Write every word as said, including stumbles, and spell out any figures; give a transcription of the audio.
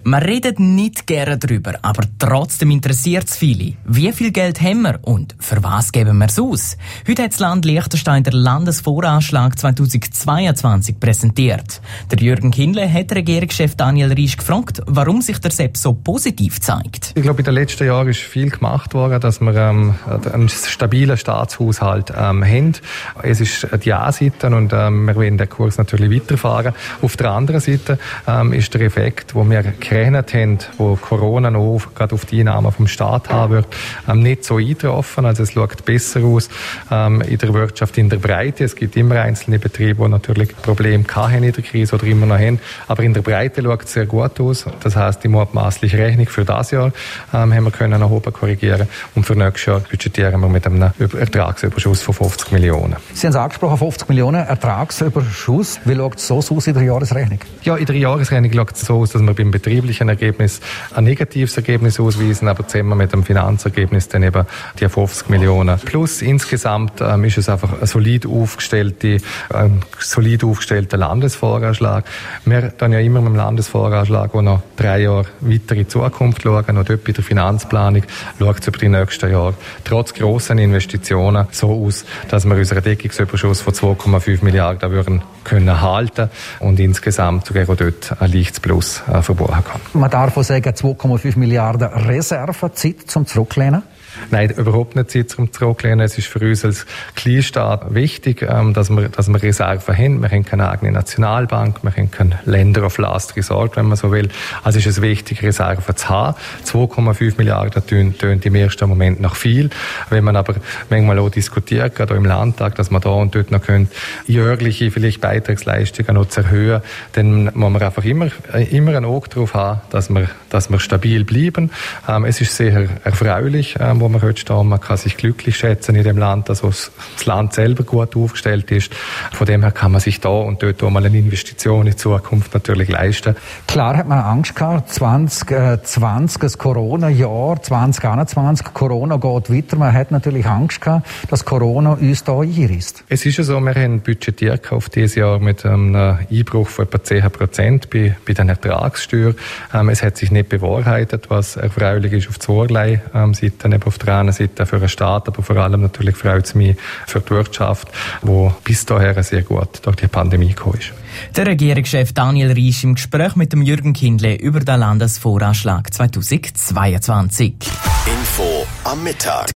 Man redet nicht gerne darüber, aber trotzdem interessiert es viele. Wie viel Geld haben wir und für was geben wir es aus? Heute hat das Land Liechtenstein den Landesvoranschlag zweitausendzweiundzwanzig präsentiert. Der Jürgen Kindle hat Regierungschef Daniel Riesch gefragt, warum sich der Sepp so positiv zeigt. Ich glaube, in den letzten Jahren ist viel gemacht worden, dass wir ähm, einen stabilen Staatshaushalt ähm, haben. Es ist die A-Seite und ähm, wir wollen den Kurs natürlich weiterfahren. Auf der anderen Seite ähm, ist der Effekt, wo wir gerechnet haben, wo Corona noch gerade auf die Einnahmen vom Staat haben wird, ähm, nicht so eingetroffen. Also es schaut besser aus ähm, in der Wirtschaft in der Breite. Es gibt immer einzelne Betriebe, die natürlich Probleme hatten in der Krise oder immer noch haben. Aber in der Breite schaut es sehr gut aus. Das heisst, die mutmaßliche Rechnung für dieses Jahr ähm, haben wir können nach oben korrigieren. Und für nächstes Jahr budgetieren wir mit einem Ertragsüberschuss von fünfzig Millionen. Sie haben es angesprochen, fünfzig Millionen Ertragsüberschuss. Wie schaut es so aus in der Jahresrechnung? Ja, in der Jahresrechnung schaut es so aus, dass wir beim betrieblichen Ergebnis ein negatives Ergebnis ausweisen, aber zusammen mit dem Finanzergebnis dann eben die fünfzig Millionen. Plus insgesamt ähm, ist es einfach ein solid aufgestellte, ein solid aufgestellter Landesvoranschlag. Wir dann ja immer mit dem Landesvoranschlag auch noch drei Jahre weiter in die Zukunft schauen, und dort bei der Finanzplanung schaut es über die nächsten Jahre trotz grossen Investitionen so aus, dass wir unseren Deckungsüberschuss von zwei Komma fünf Milliarden würden können halten und insgesamt sogar auch dort ein leichtes Plus äh, verbuchen kann. Man darf auch sagen, zwei Komma fünf Milliarden Reserve, Zeit zum Zurücklehnen? Nein, überhaupt nicht Zeit zum Zurücklehnen. Es ist für uns als Kleinstaat wichtig, dass wir, dass wir Reserven haben. Wir haben keine eigene Nationalbank, wir haben kein Länder of Last Resort, wenn man so will. Also ist es wichtig, Reserven zu haben. zwei Komma fünf Milliarden tönt im ersten Moment noch viel. Wenn man aber manchmal auch diskutiert, gerade auch im Landtag, dass man da und dort noch können, jährliche vielleicht Beitragsleistungen noch zu erhöhen, dann muss man einfach immer, immer ein Auge darauf haben, dass wir, dass wir stabil bleiben. Ähm, es ist sehr erfreulich, ähm, wo man heute stehen. Man kann sich glücklich schätzen in dem Land, dass das Land selber gut aufgestellt ist. Von dem her kann man sich da und dort auch mal eine Investition in die Zukunft natürlich leisten. Klar hat man Angst gehabt, zwanzig zwanzig, das Corona-Jahr, zwanzig einundzwanzig, Corona geht weiter. Man hat natürlich Angst gehabt, dass Corona uns da einreißt. Es ist ja so, wir haben budgetiert auf dieses Jahr mit einem Einbruch von etwa zehn Prozent bei, bei den Ertragssteuer. Ähm, es hat sich nicht bewahrheitet, was erfreulich ist auf zweierlei ähm, Seiten. Auf der einen Seite für den Staat, aber vor allem natürlich freut es mich für die Wirtschaft, die bis dahin sehr gut durch die Pandemie gekommen ist. Der Regierungschef Daniel Riesch im Gespräch mit dem Jürgen Kindle über den Landesvoranschlag zweitausendzweiundzwanzig. Info am Mittag.